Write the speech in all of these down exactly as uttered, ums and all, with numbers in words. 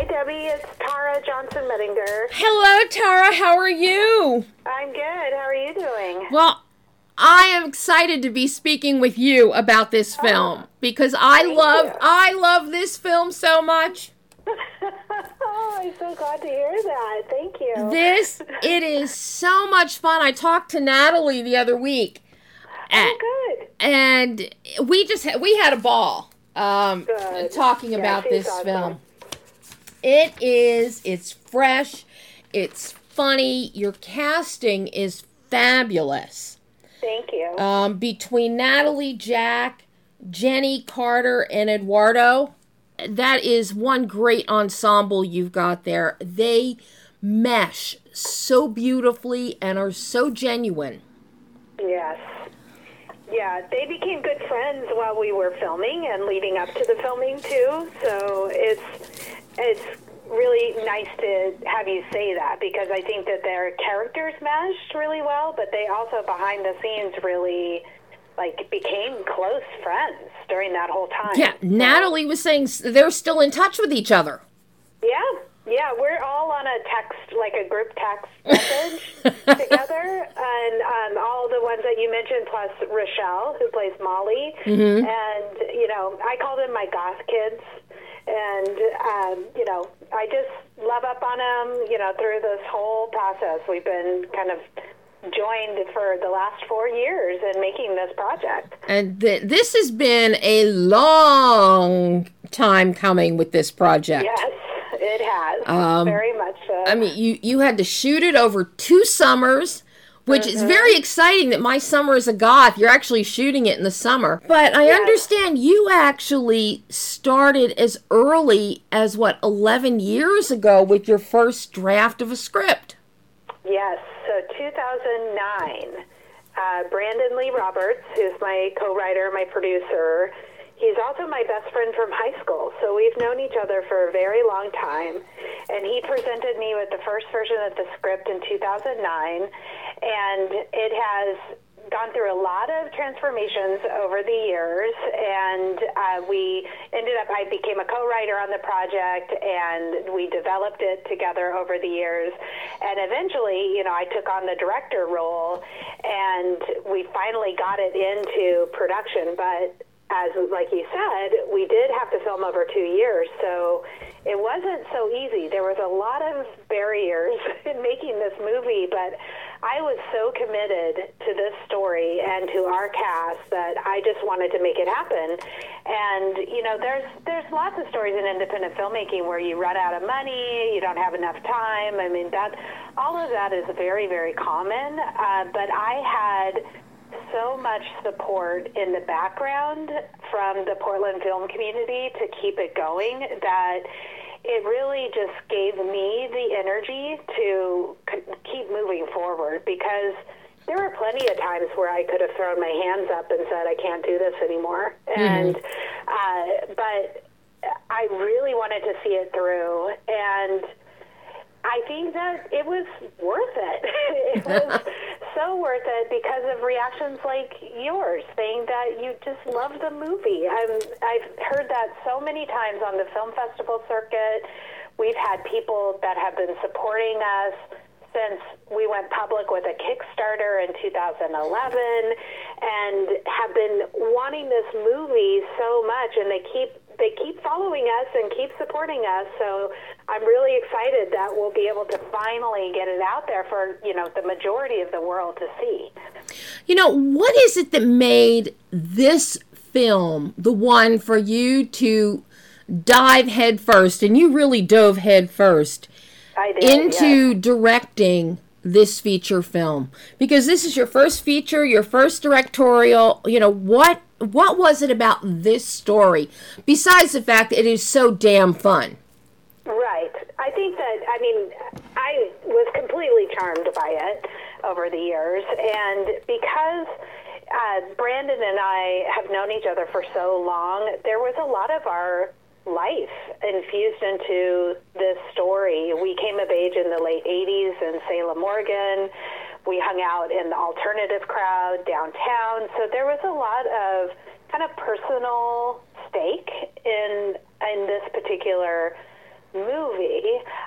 Debbie. It's Tara Johnson Mettinger. Hello, Tara. How are you? I'm good. How are you doing? Well, I am excited to be speaking with you about this film oh, because I love you. I love this film so much. Oh, I'm so glad to hear that. Thank you. This it is so much fun. I talked to Natalie the other week. Oh, good. And we just had, we had a ball um, good. talking yeah, about this awesome. film. It is. It's fresh. It's funny. Your casting is fabulous. Thank you. Um, between Natalie, Jack, Jenny, Carter, and Eduardo, that is one great ensemble you've got there. They mesh so beautifully and are so genuine. Yes. Yeah, they became good friends while we were filming and leading up to the filming too. So it's it's really nice to have you say that because I think that their characters meshed really well, but they also behind the scenes really like became close friends during that whole time. Yeah, so, Natalie was saying they're still in touch with each other. Yeah. Yeah, we're all on a text, like a group text message together, and um, all the ones that you mentioned, plus Rochelle, who plays Molly, mm-hmm. and, you know, I call them my goth kids, and, um, you know, I just love up on them, you know, through this whole process. We've been kind of joined for the last four years in making this project. And th- this has been a long time coming with this project. Yes. It has, um, very much so. I mean, you, you had to shoot it over two summers, which mm-hmm. is very exciting that my summer is a goth. You're actually shooting it in the summer. But I yes. understand you actually started as early as, what, eleven years ago with your first draft of a script. Yes, so two thousand nine. Uh, Brandon Lee Roberts, who's my co-writer, my producer, he's also my best friend from high school, so we've known each other for a very long time. And he presented me with the first version of the script in two thousand nine, and it has gone through a lot of transformations over the years. And uh, we ended up, I became a co-writer on the project, and we developed it together over the years. And eventually, you know, I took on the director role, and we finally got it into production. But as like you said, we did have to film over two years, so it wasn't so easy. There was a lot of barriers in making this movie, but I was so committed to this story and to our cast that I just wanted to make it happen. And, you know, there's there's lots of stories in independent filmmaking where you run out of money, you don't have enough time. I mean, that all of that is very, very common, uh, but I had so much support in the background from the Portland film community to keep it going that it really just gave me the energy to c- keep moving forward, because there were plenty of times where I could have thrown my hands up and said, I can't do this anymore. Mm-hmm. And uh, but I really wanted to see it through, and I think that it was worth it. It was so worth it because of reactions like yours, saying that you just love the movie. I'm, I've heard that so many times on the film festival circuit. We've had people that have been supporting us since we went public with a Kickstarter in two thousand eleven and have been wanting this movie so much, and they keep they keep following us and keep supporting us. So I'm really excited that we'll be able to finally get it out there for, you know, the majority of the world to see. You know, what is it that made this film the one for you to dive head first, and you really dove head first, I did, into yes. directing this feature film? Because this is your first feature, your first directorial. You know, what what was it about this story, besides the fact that it is so damn fun? Right. I think that, I mean, I was completely charmed by it over the years, and because uh, Brandon and I have known each other for so long, there was a lot of our life infused into this story. We came of age in the late eighties in Salem, Oregon. We hung out in the alternative crowd downtown. So there was a lot of kind of personal stake in in this particular movie.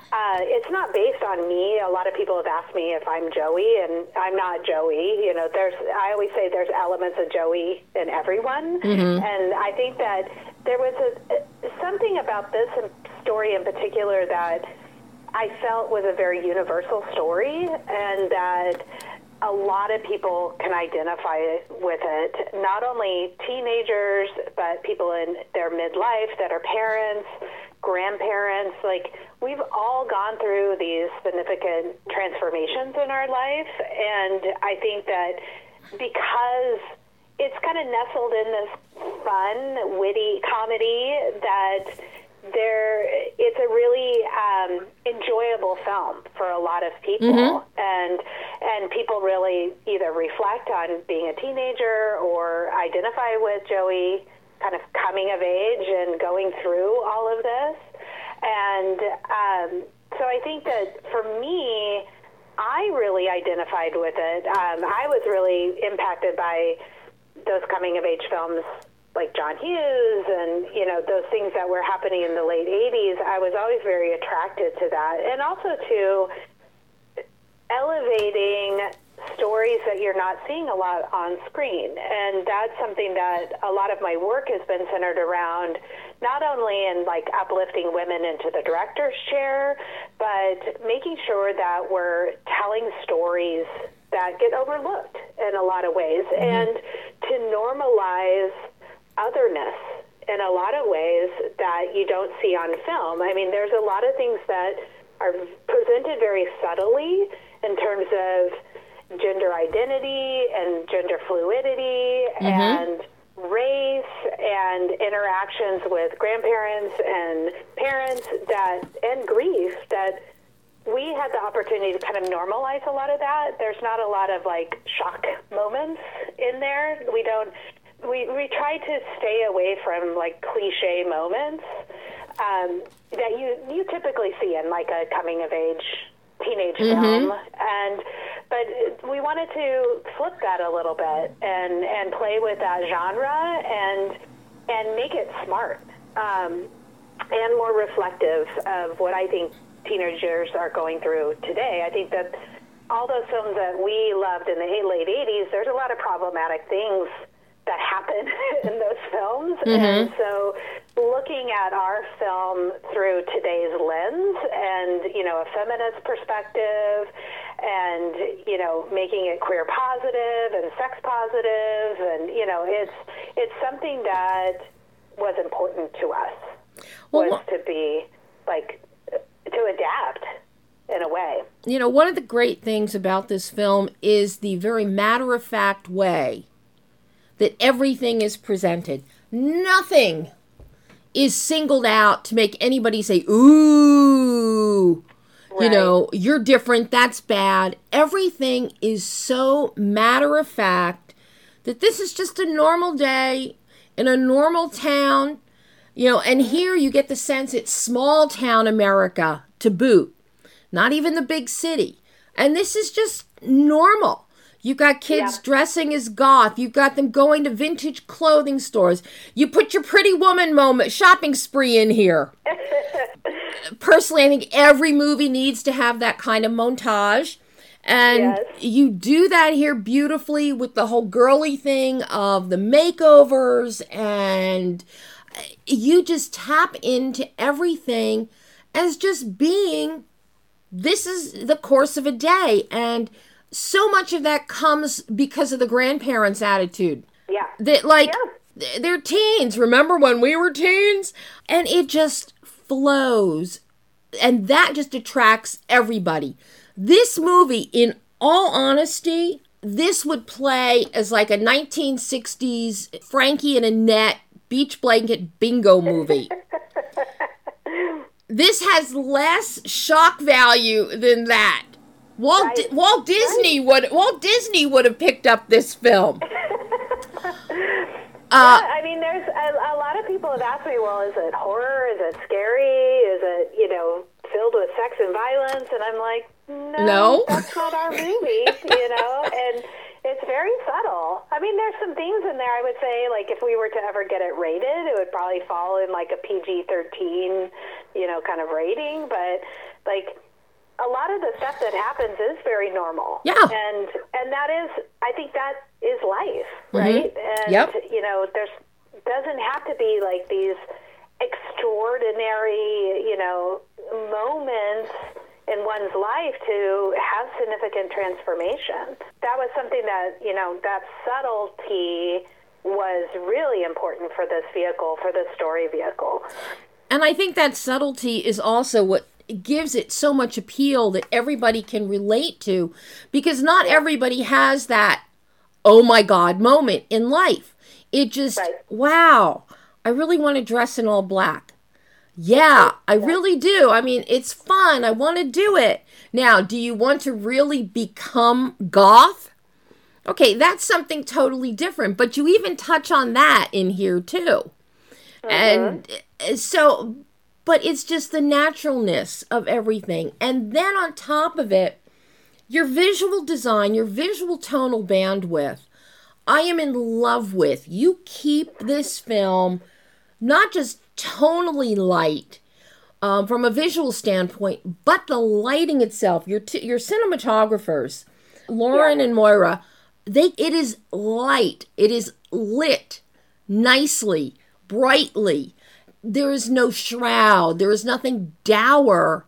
Uh, it's not based on me. A lot of people have asked me if I'm Joey, and I'm not Joey. You know, there's. I always say there's elements of Joey in everyone, Mm-hmm. and I think that there was a, something about this story in particular that I felt was a very universal story, and that a lot of people can identify with it. Not only teenagers, but people in their midlife that are parents, grandparents. Like, we've all gone through these significant transformations in our life, and I think that because it's kind of nestled in this fun, witty comedy, that there, it's a really um, enjoyable film for a lot of people, Mm-hmm. and and people really either reflect on being a teenager or identify with Joey kind of coming of age and going through all of this. And um, so I think that for me, I really identified with it. Um, I was really impacted by those coming of age films like John Hughes and, you know, those things that were happening in the late eighties. I was always very attracted to that. And also to elevating stories that you're not seeing a lot on screen. And that's something that a lot of my work has been centered around, not only in like uplifting women into the director's chair, but making sure that we're telling stories that get overlooked in a lot of ways, mm-hmm. and to normalize otherness in a lot of ways that you don't see on film. I mean, there's a lot of things that are presented very subtly in terms of gender identity and gender fluidity, mm-hmm. and race and interactions with grandparents and parents, that and grief, that we had the opportunity to kind of normalize a lot of that. There's not a lot of like shock moments in there. We don't we we try to stay away from like cliche moments um, that you you typically see in like a coming of age teenage mm-hmm. film, and but we wanted to flip that a little bit and and play with that genre and and make it smart, um, and more reflective of what I think teenagers are going through today. I think that all those films that we loved in the late eighties, there's a lot of problematic things that happen in those films. Mm-hmm. And so looking at our film through today's lens and, you know, a feminist perspective and, you know, making it queer positive and sex positive, and, you know, it's it's something that was important to us, well, was to be, like, to adapt in a way. You know, one of the great things about this film is the very matter-of-fact way that everything is presented. Nothing is singled out to make anybody say, ooh, right. You know, you're different, that's bad. Everything is so matter-of-fact that this is just a normal day in a normal town. You know, and here you get the sense it's small town America to boot, not even the big city. And this is just normal. You've got kids, yeah. dressing as goth. You've got them going to vintage clothing stores. You put your Pretty Woman moment, shopping spree in here. Personally, I think every movie needs to have that kind of montage. And yes. you do that here beautifully with the whole girly thing of the makeovers, and you just tap into everything as just being, this is the course of a day. And so much of that comes because of the grandparents' attitude. Yeah. That, like, yeah. they're teens. Remember when we were teens? And it just flows. And that just attracts everybody. This movie, in all honesty, this would play as like a nineteen sixties Frankie and Annette beach blanket bingo movie. This has less shock value than that. Walt right. Di- Walt Disney right. would Walt Disney would have picked up this film. uh, yeah, I mean, there's a, a lot of people have asked me, well, is it horror? Is it scary? Is it, you know, filled with sex and violence? And I'm like, no, no. that's not our movie, you know. And it's very subtle. I mean, there's some things in there, I would say, like, if we were to ever get it rated, it would probably fall in, like, a P G thirteen, you know, kind of rating. But like, a lot of the stuff that happens is very normal. Yeah. And and that is, I think that is life, right? Mm-hmm. And, yep. you know, there's doesn't have to be like these extraordinary, you know, moments in one's life to have significant transformation. That was something that, you know, that subtlety was really important for this vehicle, for this story vehicle. And I think that subtlety is also what gives it so much appeal that everybody can relate to, because not everybody has that, oh my God, moment in life. It just, right. wow, I really want to dress in all black. Yeah, I really do. I mean, it's fun. I want to do it. Now, do you want to really become goth? Okay, that's something totally different. But you even touch on that in here too. Uh-huh. And so, but it's just the naturalness of everything. And then on top of it, your visual design, your visual tonal bandwidth, I am in love with. You keep this film not just tonally light um, from a visual standpoint, but the lighting itself. Your t- your cinematographers, Lauren yeah. and Moira, they it is light. It is lit nicely, brightly. There is no shroud. There is nothing dour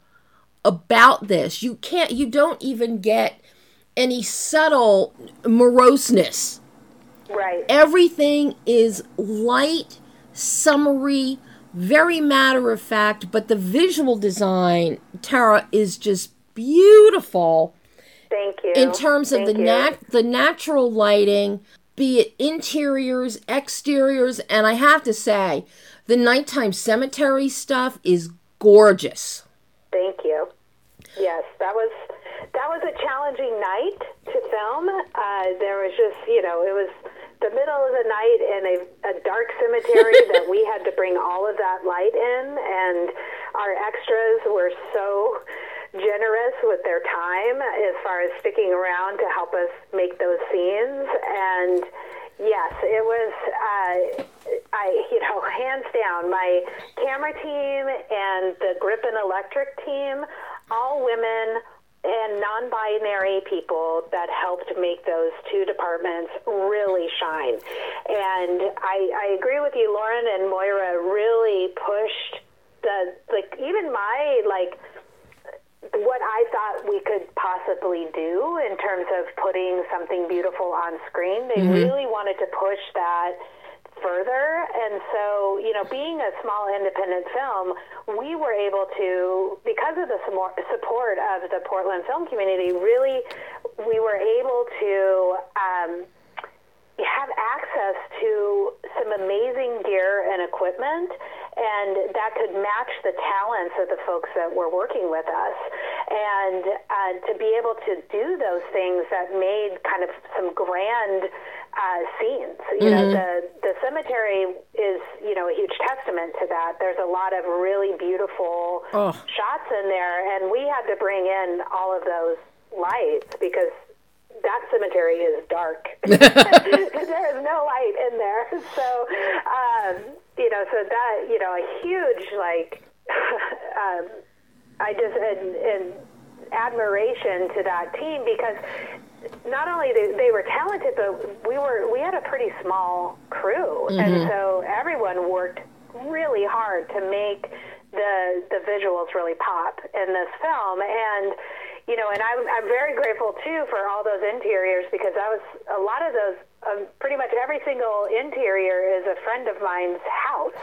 about this. You can't. You don't even get any subtle moroseness. Right. Everything is light, summery, very matter of fact, but the visual design, Tara, is just beautiful. Thank you. In terms of Thank the nat- the natural lighting, be it interiors, exteriors, and I have to say, the nighttime cemetery stuff is gorgeous. Thank you. Yes, that was that was a challenging night to film. Uh, there was just, you know, it was the middle of the night in a, a dark cemetery that we had to bring all of that light in, and our extras were so generous with their time as far as sticking around to help us make those scenes. And yes, it was, uh, I, you know, hands down, my camera team and the Griffin Electric team, all women and non-binary people that helped make those two departments really shine. And I, I agree with you, Lauren and Moira really pushed the, like, even my, like, what I thought we could possibly do in terms of putting something beautiful on screen. They mm-hmm. really wanted to push that further. And so, you know, being a small independent film, we were able to, because of the support of the Portland film community, really, we were able to um, have access to some amazing gear and equipment, and that could match the talents of the folks that were working with us. And uh, to be able to do those things that made kind of some grand uh, scenes. You mm-hmm. know, the, the cemetery is, you know, a huge testament to that. There's a lot of really beautiful oh. shots in there, and we had to bring in all of those lights because that cemetery is dark. There is no light in there. So, um, you know, so that, you know, a huge, like, um, I just, in, in admiration to that team, because not only they, they were talented, but we were, we had a pretty small crew. Mm-hmm. And so everyone worked really hard to make the, the visuals really pop in this film. And, you know, and I'm, I'm very grateful, too, for all those interiors, because that was a lot of those, um, pretty much every single interior is a friend of mine's house.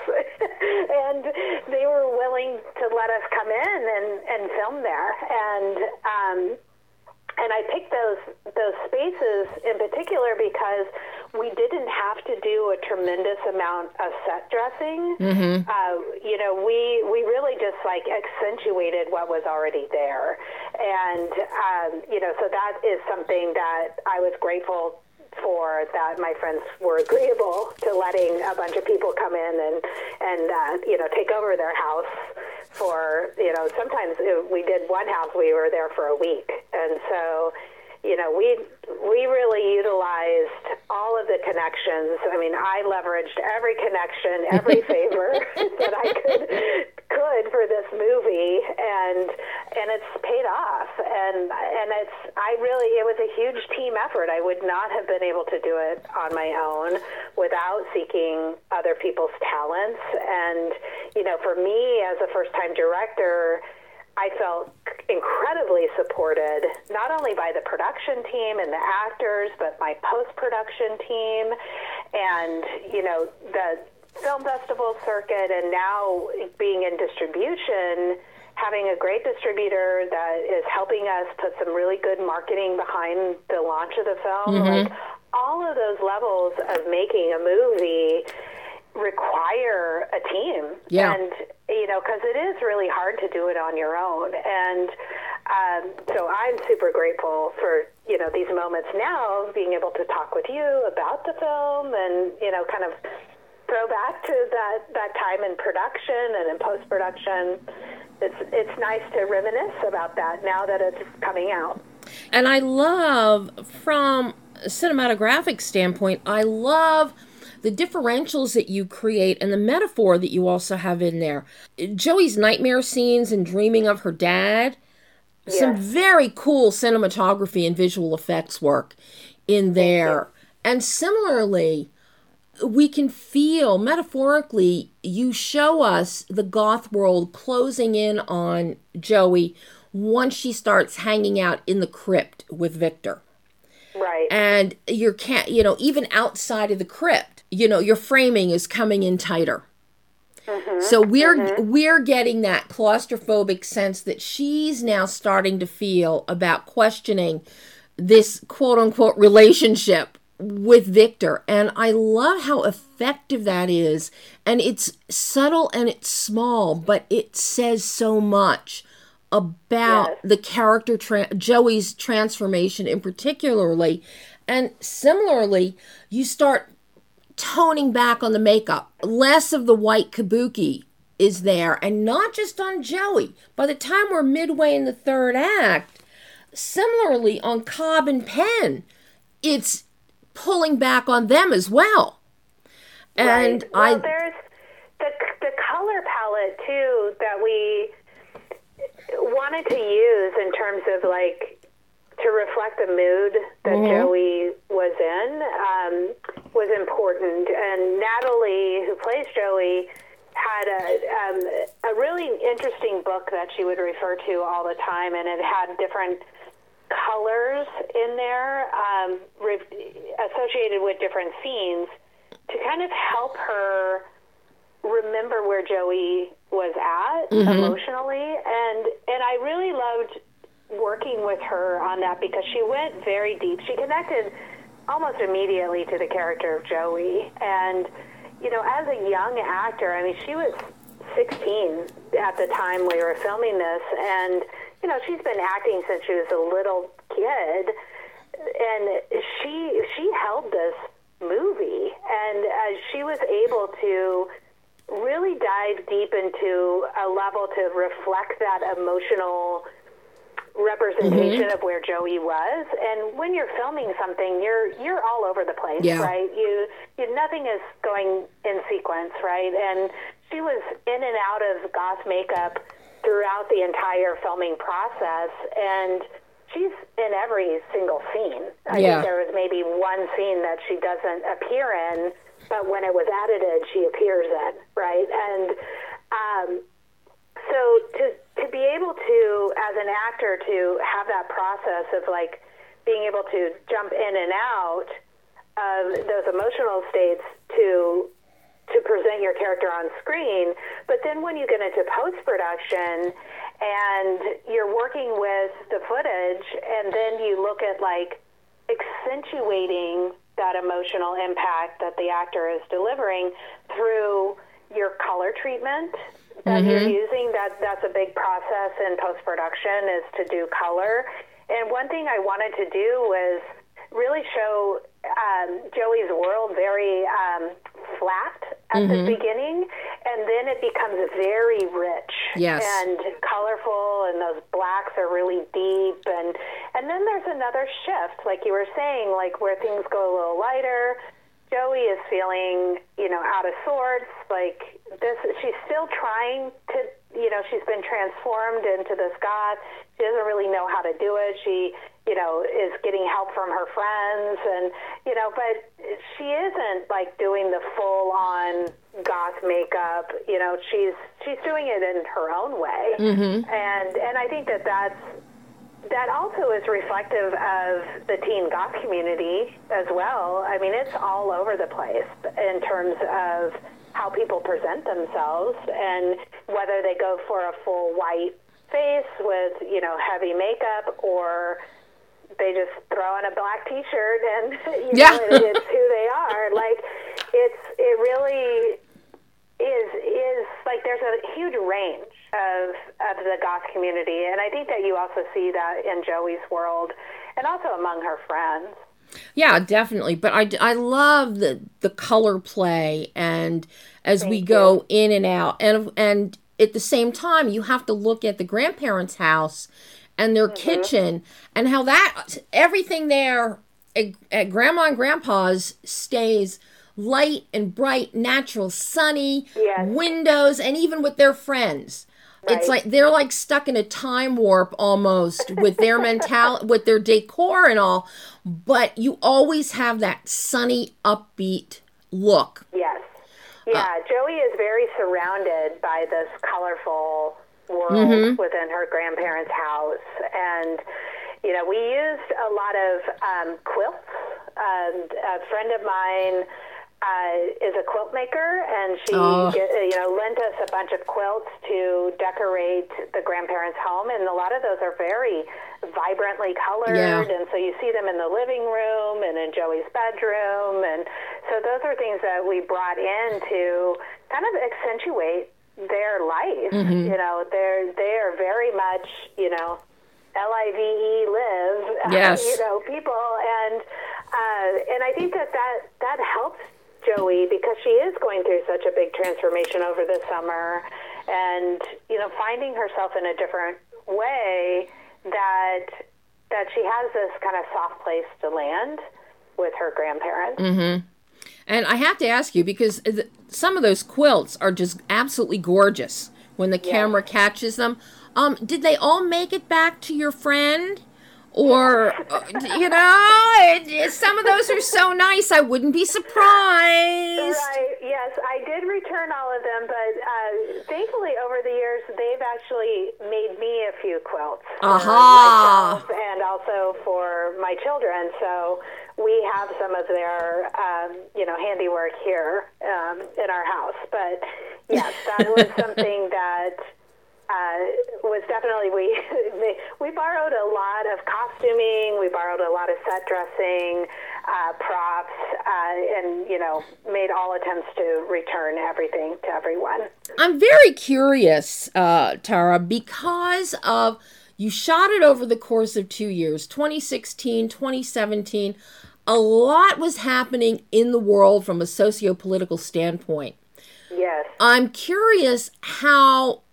And they were willing to let us come in and, and film there. And, um, and I picked those those spaces in particular because we didn't have to do a tremendous amount of set dressing. Mm-hmm. Uh, you know, we we really just like accentuated what was already there, and um, you know, so that is something that I was grateful for, that my friends were agreeable to letting a bunch of people come in and and uh, you know, take over their house. For, you know, sometimes we did one house, we were there for a week. And so, you know, we we really utilized all of the connections. I mean, I leveraged every connection, every favor that I could could for this movie. And and it's paid off. And and it's I really it was a huge team effort. I would not have been able to do it on my own without seeking other people's talents. And you know, for me as a first-time director, I felt incredibly supported, not only by the production team and the actors, but my post-production team, and you know, the film festival circuit, and now being in distribution, having a great distributor that is helping us put some really good marketing behind the launch of the film. Mm-hmm. Like, all of those levels of making a movie require a team. Yeah. And, you know, because it is really hard to do it on your own. And um, so I'm super grateful for, you know, these moments now, being able to talk with you about the film and, you know, kind of throw back to that, that time in production and in post-production. It's, it's nice to reminisce about that now that it's coming out. And I love, from a cinematographic standpoint, I love the differentials that you create and the metaphor that you also have in there. Joey's nightmare scenes and dreaming of her dad, yes. Some very cool cinematography and visual effects work in there. And similarly, we can feel, metaphorically, you show us the goth world closing in on Joey once she starts hanging out in the crypt with Victor. Right. And your cat, you know, even outside of the crypt, you know, your framing is coming in tighter. Mm-hmm. So we're mm-hmm. we're getting that claustrophobic sense that she's now starting to feel about questioning this quote unquote relationship with Victor. And I love how effective that is. And it's subtle and it's small, but it says so much about yes. the character, tra- Joey's transformation in particularly. And similarly, you start toning back on the makeup. Less of the white kabuki is there, and not just on Joey. By the time we're midway in the third act, similarly on Cobb and Penn, it's pulling back on them as well. And right. Well, I there's the the color palette too that we wanted to use in terms of like to reflect the mood that mm-hmm. Joey was in um, was important. And Natalie, who plays Joey, had a um, a really interesting book that she would refer to all the time, and it had different colors in there um, re- associated with different scenes to kind of help her remember where Joey was at mm-hmm. emotionally. And and I really loved working with her on that because she went very deep. She connected almost immediately to the character of Joey. And, you know, as a young actor, I mean, she was sixteen at the time we were filming this, and you know, she's been acting since she was a little kid, and she she held this movie, and uh, she was able to really dive deep into a level to reflect that emotional representation mm-hmm. of where Joey was. And when you're filming something, you're you're all over the place, yeah. right? You, you nothing is going in sequence, right? And she was in and out of goth makeup throughout the entire filming process, and she's in every single scene. I yeah. think there was maybe one scene that she doesn't appear in, but when it was edited, she appears in, right? And um, so to to be able to, as an actor, to have that process of like being able to jump in and out of those emotional states to to present your character on screen, but then when you get into post-production and you're working with the footage, and then you look at like accentuating that emotional impact that the actor is delivering through your color treatment that mm-hmm. you're using, that that's a big process in post-production, is to do color. And one thing I wanted to do was really show um, Joey's world very um, flat at mm-hmm. the beginning, and then it becomes very rich yes. and colorful, and those blacks are really deep, and and then there's another shift, like you were saying, like where things go a little lighter. Joey is feeling, you know, out of sorts. Like this, she's still trying to, you know, she's been transformed into this goth. She doesn't really know how to do it. She, you know, is getting help from her friends, and you know, but she isn't like doing the full-on goth makeup. You know, she's she's doing it in her own way, mm-hmm. and and I think that that's. That also is reflective of the teen goth community as well. I mean, it's all over the place in terms of how people present themselves and whether they go for a full white face with, you know, heavy makeup, or they just throw on a black T-shirt and, you yeah. know, it, it's who they are. Like, it's, it really is, is like there's a huge range of of the goth community, and I think that you also see that in Joey's world and also among her friends. Yeah, definitely. But I, I love the the color play, and as Thank we you. go in and out, and and at the same time you have to look at the grandparents' house and their mm-hmm. kitchen, and how that everything there at, at Grandma and Grandpa's stays light and bright, natural, sunny, yes. windows, and even with their friends. Right. It's like they're like stuck in a time warp almost with their mentality, with their decor and all. But you always have that sunny, upbeat look. Yes. Yeah, uh, Joey is very surrounded by this colorful world mm-hmm. within her grandparents' house. And, you know, we used a lot of um, quilts. Um, a friend of mine Uh, is a quilt maker, and she, oh. get, you know, lent us a bunch of quilts to decorate the grandparents' home, and a lot of those are very vibrantly colored, yeah. and so you see them in the living room and in Joey's bedroom, and so those are things that we brought in to kind of accentuate their life. Mm-hmm. You know, they're they are very much, you know, L I V E live, yes. uh, you know, people, and uh, and I think that that, that helps Joey, because she is going through such a big transformation over the summer, and you know, finding herself in a different way, that that she has this kind of soft place to land with her grandparents. Mm-hmm. And I have to ask you, because some of those quilts are just absolutely gorgeous when the camera yes. catches them. Um, did they all make it back to your friend? Or, you know, it, it, some of those are so nice, I wouldn't be surprised. Right, yes, I did return all of them, but uh, thankfully over the years, they've actually made me a few quilts. Aha! For myself and also for my children, so we have some of their, um, you know, handiwork here um, in our house. But, yes, that was something that... Uh, was definitely, we we borrowed a lot of costuming, we borrowed a lot of set dressing, uh, props, uh, and, you know, made all attempts to return everything to everyone. I'm very curious, uh, Tara, because of, you shot it over the course of two years, twenty sixteen, twenty seventeen, a lot was happening in the world from a socio-political standpoint. Yes. I'm curious how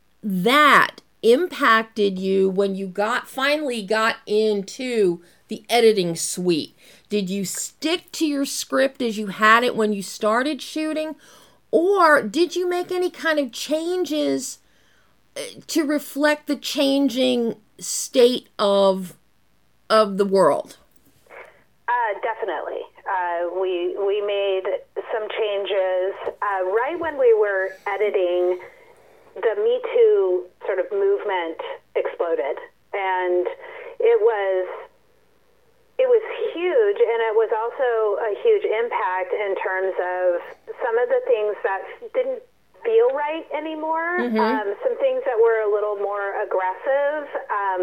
that impacted you when you got finally got into the editing suite. Did you stick to your script as you had it when you started shooting, or did you make any kind of changes to reflect the changing state of of the world? Uh, definitely. Uh, we we made some changes uh, right when we were editing. The Me Too sort of movement exploded, and it was it was huge, and it was also a huge impact in terms of some of the things that didn't feel right anymore, mm-hmm. um, some things that were a little more aggressive, um,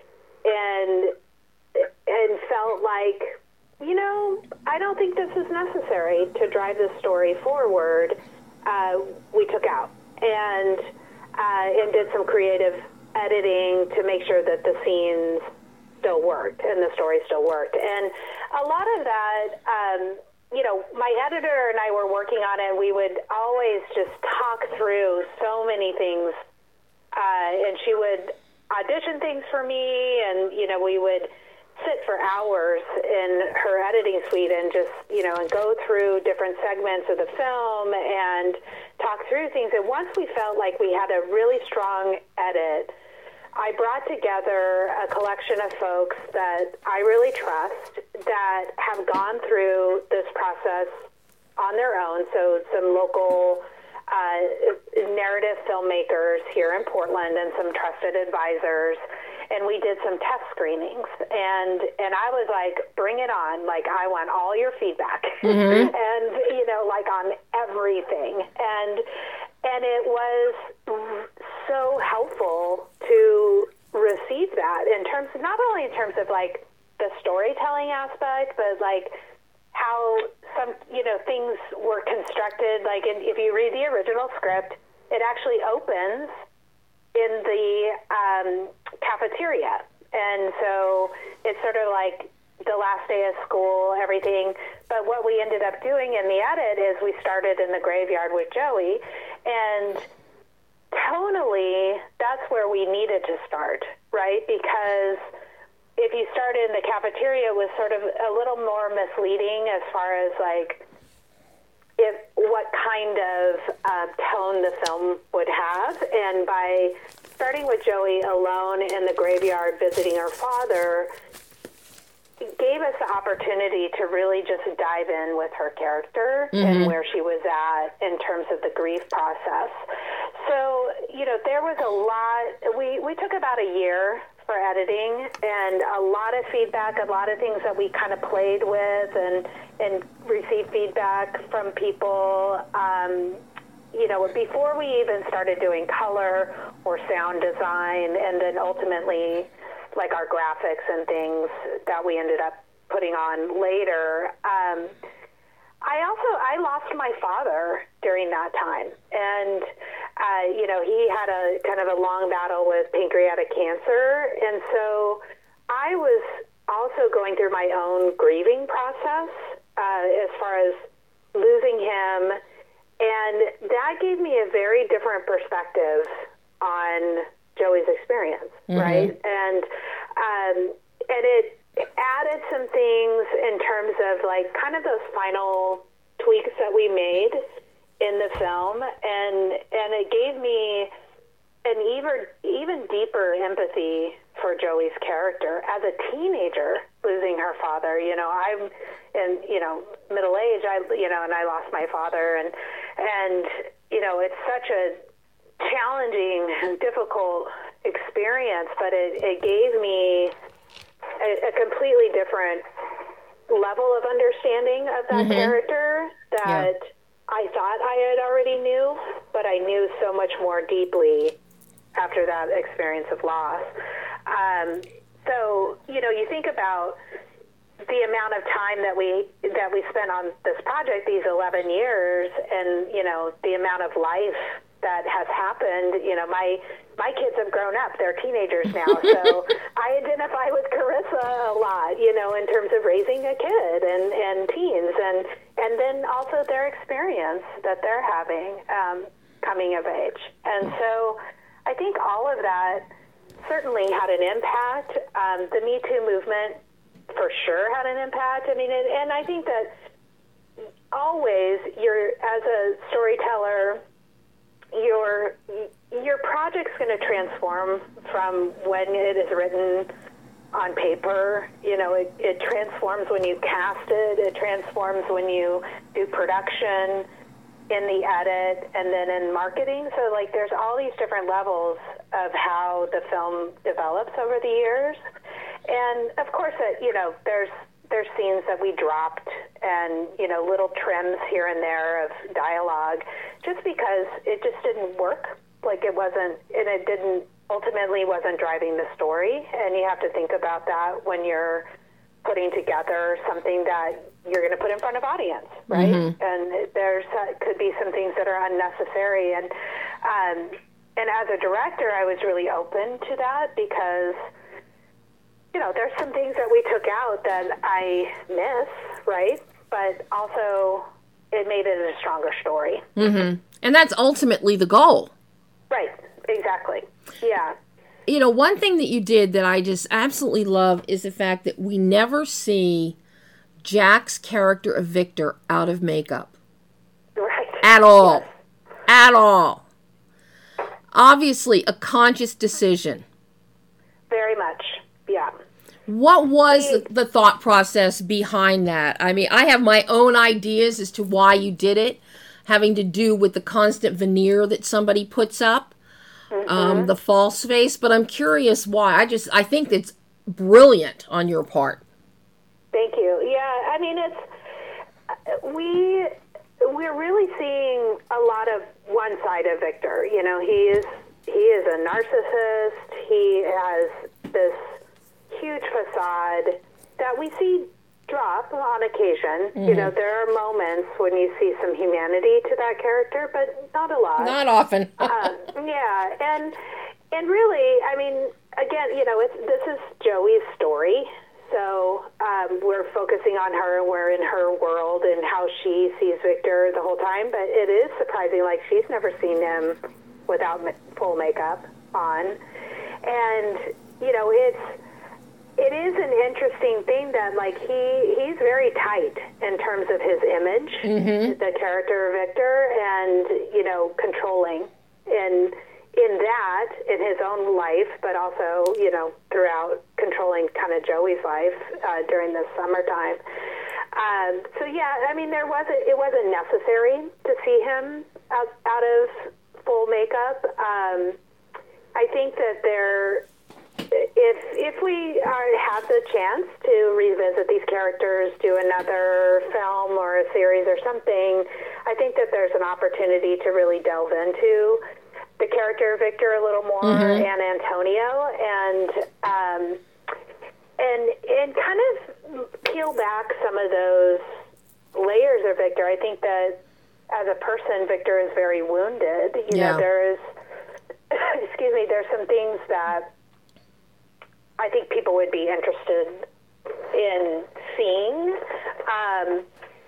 and and felt like, you know, I don't think this is necessary to drive this story forward. Uh, we took out. And uh, and did some creative editing to make sure that the scenes still worked and the story still worked. And a lot of that, um, you know, my editor and I were working on it, and we would always just talk through so many things. Uh, and she would audition things for me, and, you know, we would sit for hours in her editing suite and just, you know, and go through different segments of the film and talk through things. And once we felt like we had a really strong edit, I brought together a collection of folks that I really trust that have gone through this process on their own. So some local uh, narrative filmmakers here in Portland and some trusted advisors. And we did some test screenings, and and I was like, bring it on. Like, I want all your feedback. Mm-hmm. And, you know, like on everything. And and it was so helpful to receive that in terms of, not only in terms of like the storytelling aspect, but like how some, you know, things were constructed. Like, in, if you read the original script, it actually opens in the um, cafeteria. And so it's sort of like the last day of school, everything. But what we ended up doing in the edit is we started in the graveyard with Joey. And tonally, that's where we needed to start, right? Because if you started in the cafeteria, it was sort of a little more misleading as far as like, if what kind of uh, tone the film would have. And by starting with Joey alone in the graveyard visiting her father, it gave us the opportunity to really just dive in with her character mm-hmm. and where she was at in terms of the grief process. So, you know, there was a lot. We, we took about a year for editing, and a lot of feedback, a lot of things that we kind of played with and and received feedback from people, um, you know, before we even started doing color or sound design, and then ultimately like our graphics and things that we ended up putting on later. Um, I also, I lost my father during that time. And, uh, you know, he had a kind of a long battle with pancreatic cancer. And so I was also going through my own grieving process uh, as far as losing him. And that gave me a very different perspective on Joey's experience, mm-hmm. right? And, um, and it, added some things in terms of like kind of those final tweaks that we made in the film, and and it gave me an even even deeper empathy for Joey's character as a teenager losing her father. You know, I'm in you know middle age. I you know, and I lost my father, and and you know, it's such a challenging and difficult experience, but it, it gave me A, a completely different level of understanding of that mm-hmm. character that yeah. I thought I had already knew, but I knew so much more deeply after that experience of loss. Um, so, you know, you think about the amount of time that we that we spent on this project, these eleven years, and, you know, the amount of life that has happened. You know, my my kids have grown up; they're teenagers now. So I identify with Carissa a lot, you know, in terms of raising a kid and, and teens, and and then also their experience that they're having um, coming of age. And so I think all of that certainly had an impact. Um, the Me Too movement for sure had an impact. I mean, and, and I think that always you're, as a storyteller, your your project's going to transform from when it is written on paper. You know, it, it transforms when you cast it. It transforms when you do production, in the edit, and then in marketing. So, like, there's all these different levels of how the film develops over the years. And, of course, it, you know, there's there's scenes that we dropped and, you know, little trims here and there of dialogue just because it just didn't work. Like, it wasn't, and it didn't, ultimately wasn't driving the story. And you have to think about that when you're putting together something that you're going to put in front of audience, right? Mm-hmm. And there's uh, could be some things that are unnecessary. And, um, and as a director, I was really open to that because, you know, there's some things that we took out that I miss, right? But also it made it a stronger story. Mm-hmm. And that's ultimately the goal. Right, exactly. Yeah. you know, one thing that you did that I just absolutely love is the fact that we never see Jack's character of Victor out of makeup. Right. At all. Yes. At all. Obviously, a conscious decision. Very much, yeah. What was the, the thought process behind that? I mean, I have my own ideas as to why you did it, having to do with the constant veneer that somebody puts up, mm-hmm. um, the false face, but I'm curious why. I just, I think it's brilliant on your part. Thank you. Yeah, I mean, it's, we, we're really seeing a lot of one side of Victor. You know, he is, he is a narcissist. He has this huge facade that we see drop on occasion. Mm-hmm. You know, there are moments when you see some humanity to that character, but not a lot. Not often. um, yeah, and and really, I mean, again, you know, it's, this is Joey's story, so um, we're focusing on her, and we're in her world and how she sees Victor the whole time, but it is surprising, like, she's never seen him without full makeup on, and, you know, it's It is an interesting thing that, like, he he's very tight in terms of his image, mm-hmm. the character Victor, and, you know, controlling in in that, in his own life, but also, you know, throughout controlling kind of Joey's life uh, during the summertime. Um, so, yeah, I mean, there wasn't, it wasn't necessary to see him out, out of full makeup. Um, I think that there... If if we are, have the chance to revisit these characters, do another film or a series or something, I think that there's an opportunity to really delve into the character of Victor a little more, mm-hmm. and Antonio, and um, and and kind of peel back some of those layers of Victor. I think that as a person, Victor is very wounded. You yeah. know, there is, excuse me, there's some things that I think people would be interested in seeing. Um,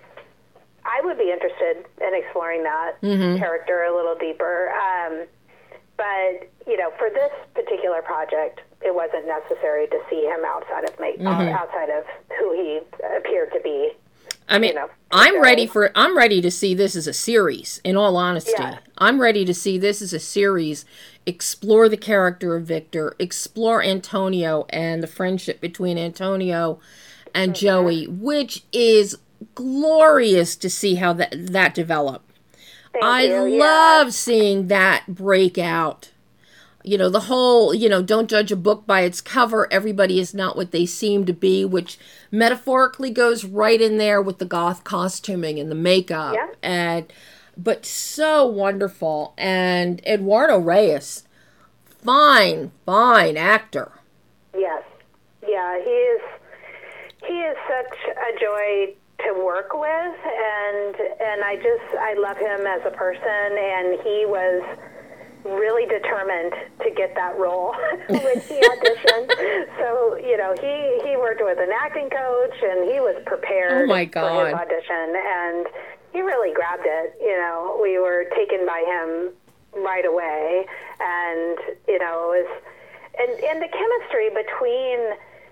I would be interested in exploring that mm-hmm. character a little deeper. Um, but, you know, for this particular project, it wasn't necessary to see him outside of me, mm-hmm. uh, outside of who he appeared to be. I mean, you know, I'm so. ready for, I'm ready to see this as a series, in all honesty. Yeah. I'm ready to see this as a series, explore the character of Victor, explore Antonio and the friendship between Antonio and mm-hmm. Joey, which is glorious to see how that, that developed. Thank I you, love yeah. seeing that break out. You know, the whole, you know, don't judge a book by its cover. Everybody is not what they seem to be, which metaphorically goes right in there with the goth costuming and the makeup. Yeah. And, but so wonderful. And Eduardo Reyes, fine, fine actor. Yes. Yeah, he is, he is such a joy to work with. And, and I just, I love him as a person. And he was really determined to get that role when he auditioned. So, you know, he, he worked with an acting coach, and he was prepared oh my God. for his audition, and he really grabbed it. You know, we were taken by him right away, and, you know, it was, and, and the chemistry between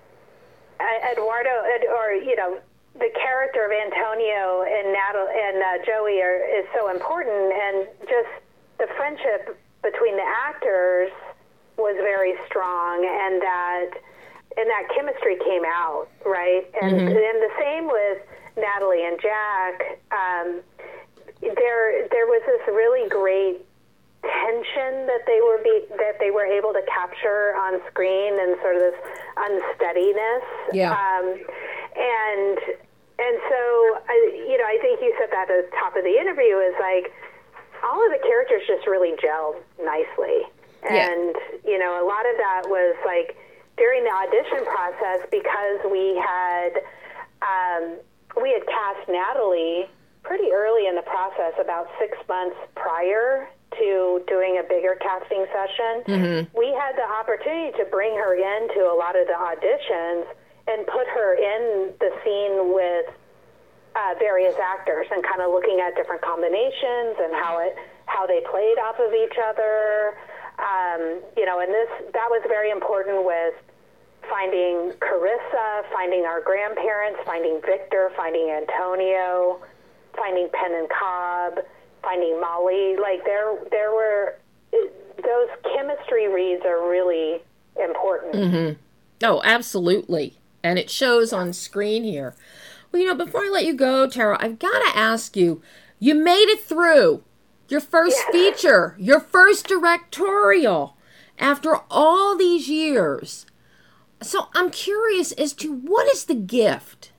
Eduardo, or, you know, the character of Antonio and Natalie and uh, Joey are, is so important, and just the friendship between the actors was very strong, and that and that chemistry came out, right? And mm-hmm. and the same with Natalie and Jack. Um, there there was this really great tension that they were be, that they were able to capture on screen, and sort of this unsteadiness. Yeah. Um, and and so I, you know, I think you said that at the top of the interview, is like, all of the characters just really gelled nicely. Yeah. And, you know, a lot of that was, like, during the audition process, because we had, um, we had cast Natalie pretty early in the process, about six months prior to doing a bigger casting session. Mm-hmm. We had the opportunity to bring her into a lot of the auditions and put her in the scene with Uh, various actors, and kind of looking at different combinations and how it how they played off of each other. Um, you know, and this that was very important with finding Carissa, finding our grandparents, finding Victor, finding Antonio, finding Penn and Cobb, finding Molly. Like there, there were those chemistry reads are really important. Mm-hmm. Oh, absolutely, and it shows on screen here. Well, you know, before I let you go, Tara, I've got to ask you. You made it through. Your first Yes. feature, your first directorial, after all these years. So I'm curious as to what is the gift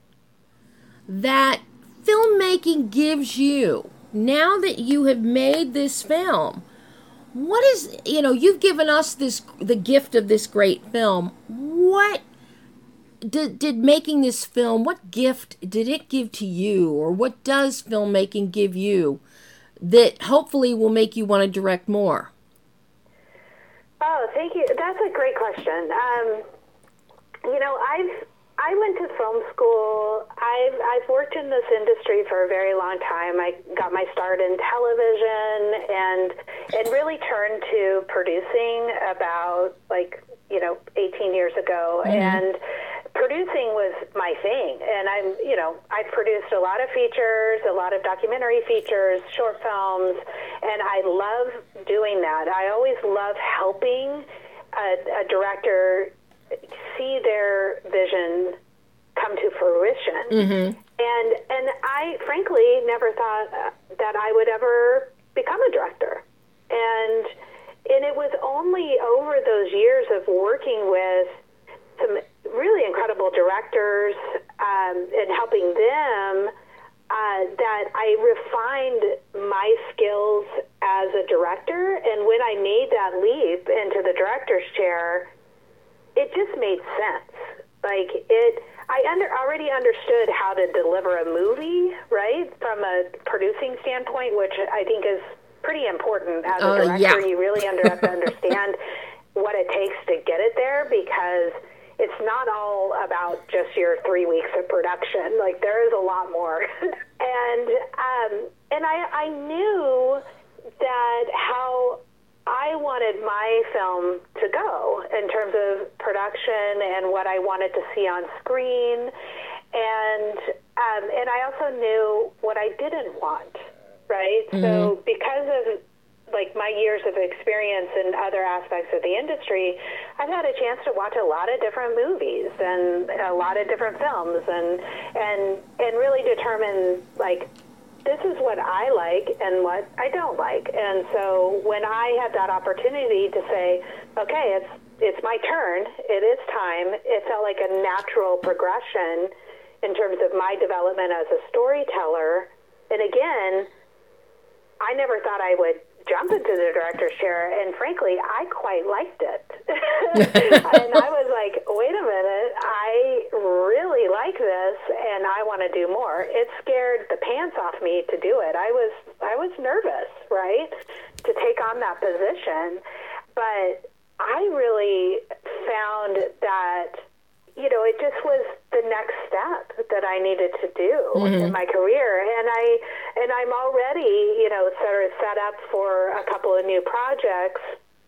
that filmmaking gives you now that you have made this film? What is, you know, you've given us this, the gift of this great film. What did, did making this film, what gift did it give to you, or what does filmmaking give you that hopefully will make you want to direct more? Oh, thank you. That's a great question. Um, you know, I've I went to film school. I've I've worked in this industry for a very long time. I got my start in television and and really turned to producing about like you know eighteen years ago. Mm-hmm. And producing was my thing, and I'm, you know, I produced a lot of features, a lot of documentary features, short films, and I love doing that. I always love helping a, a director see their vision come to fruition. Mm-hmm. And and I, frankly, never thought that I would ever become a director. And and it was only over those years of working with some really incredible directors um, and helping them uh, that I refined my skills as a director. And when I made that leap into the director's chair, it just made sense. Like it, I under, already understood how to deliver a movie, right, from a producing standpoint, which I think is pretty important as a uh, director. Yeah. You really under, have to understand what it takes to get it there, because it's not all about just your three weeks of production. Like there is a lot more. and um, and I, I knew that how I wanted my film to go in terms of production and what I wanted to see on screen. And um, and I also knew what I didn't want, right? Mm-hmm. So because of like my years of experience in other aspects of the industry, I've had a chance to watch a lot of different movies and a lot of different films and and and really determine like this is what I like and what I don't like. And so when I had that opportunity to say, okay, it's it's my turn, it is time, it felt like a natural progression in terms of my development as a storyteller. And again, I never thought I would jump into the director's chair, and frankly, I quite liked it. And I was like, wait a minute, I really like this, and I want to do more. It scared the pants off me to do it. I was I was nervous, right, to take on that position. But I really found that, you know, it just was the next step that I needed to do mm-hmm. in my career. And I, and I'm already, you know, sort of set up for a couple of new projects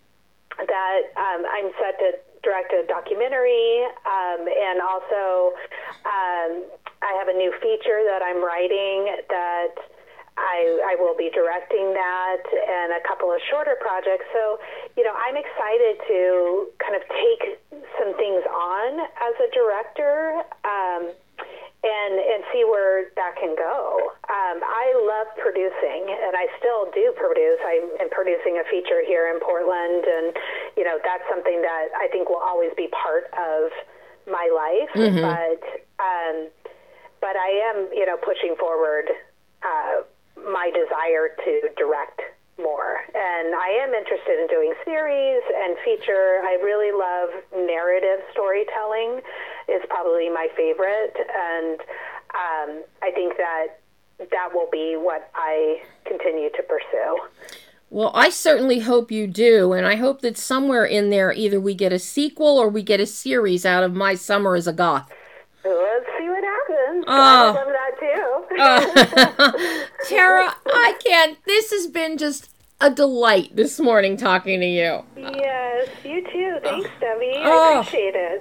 that um, I'm set to direct a documentary. Um, and also um, I have a new feature that I'm writing that I, I will be directing that, and a couple of shorter projects. So, you know, I'm excited to kind of take some things on as a director um, and and see where that can go. Um, I love producing, and I still do produce. I'm producing a feature here in Portland, and, you know, that's something that I think will always be part of my life. Mm-hmm. But, um, but I am, you know, pushing forward uh my desire to direct more. And I am interested in doing series and feature. I really love narrative storytelling. Is probably my favorite. And um, I think that that will be what I continue to pursue. Well, I certainly hope you do. And I hope that somewhere in there, either we get a sequel or we get a series out of My Summer as a Goth. Let's see what happens. Oh. I love that too. uh, Tara, I can't. This has been just a delight this morning talking to you. Yes, you too. Thanks, Debbie. Oh. I appreciate it.